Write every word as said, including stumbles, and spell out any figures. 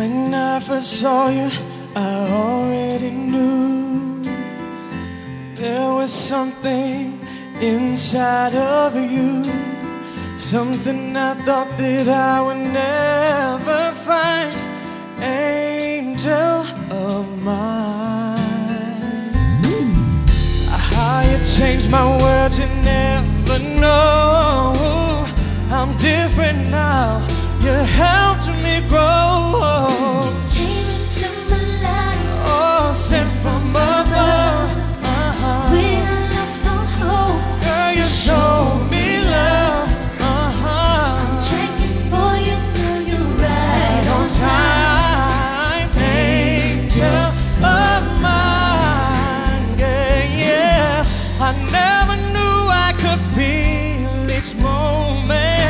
When I first saw you, I already knew there was something inside of you, something I thought that I would never find. Angel of mine, how you changed my world, you never know. I'm different now, you helped me grow. You came into my life, oh, sent from above. Uh-huh. When I lost all hope, girl, you showed me love. Uh-huh. I'm checking for you, girl, you're right on time. Angel of mine, yeah, yeah. I never knew I could feel each moment.